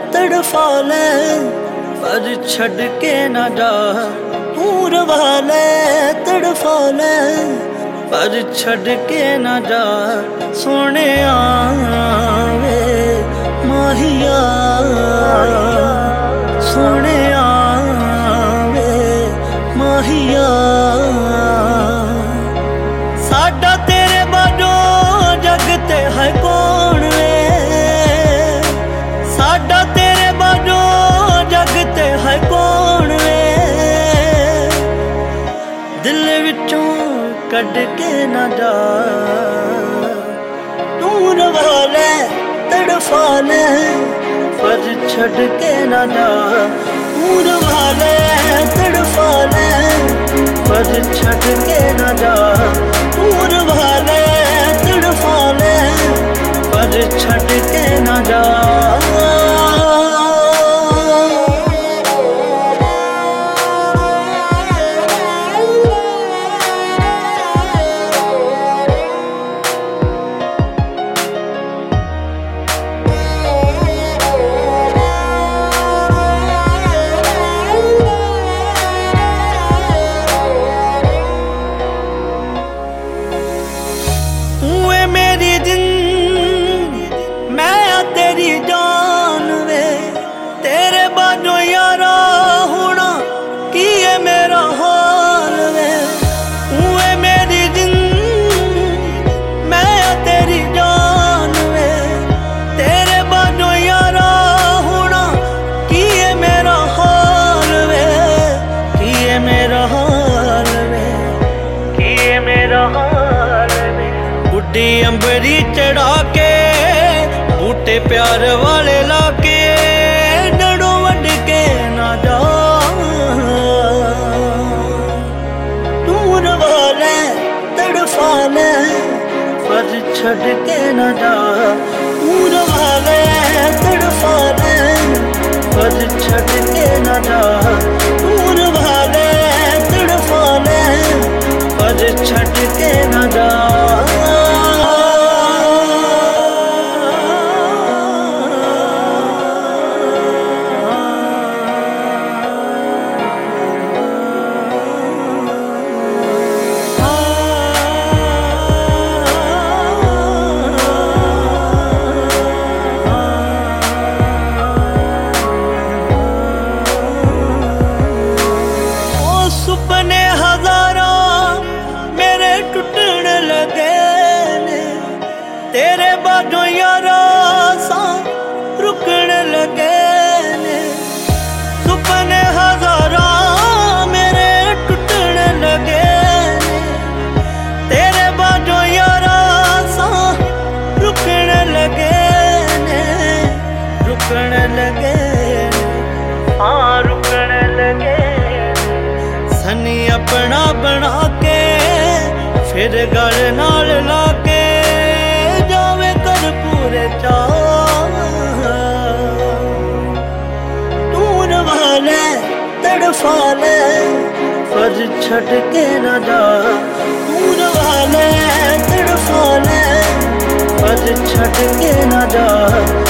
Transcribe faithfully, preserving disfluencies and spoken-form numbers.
तड़फा ले पर छड़ के ना जा, तू रवा ले तड़फा ले पर छड़ के ना जा। सोने आवे माहिया, सोने आवे माहिया, साडा तेरे बाजो जगते है कौन वे, साडा तेरे बाजो जगते है कौन वे। दिल विचों कढ़ के ना जा, तू रवा ले तड़फा ले पर छड़ के ना जा। तू रवा ले तड़फा ले पर छड़ के ना जा। तू रवा ले तड़फा ले पर छड़ के ना जा। तेरी जान वे तेरे बाजो यारा होना की है मेरा हाल वे। वे मेरी जिंदगी मैं तेरी जान वे तेरे बाजो यारा होना की है मेरा हाल वे, की है मेरा हाल वे, की है मेरा हाल वे। बुढ़ी अंबरी चढ़ा के बूटे प्यार वाले लाके डड़ों वड के ना जा। तू रवा ले तड़फा ले पर छड़ के ना जा। तू रवा ले तड़फा ले पर छड़ के ना जा। तू रवा ले तड़फा ले पर छड़ के ना जा। सुपने हजारा मेरे टूटन लगे ने तेरे बाजो यारा सा रुकन लगे ने। सुपने हजारा मेरे टूटन लगे ने तेरे बाजो यारा सा रुकन लगे ने, रुकन लगे हाँ रुकन लगे। सनी अपना बना के फिर गल नाल लाके जावे कर पूरे चाह। तू रवा ले तड़फा ले पर छड़ के ना जा। तू रवा ले तड़फा ले पर छड़ के ना जा।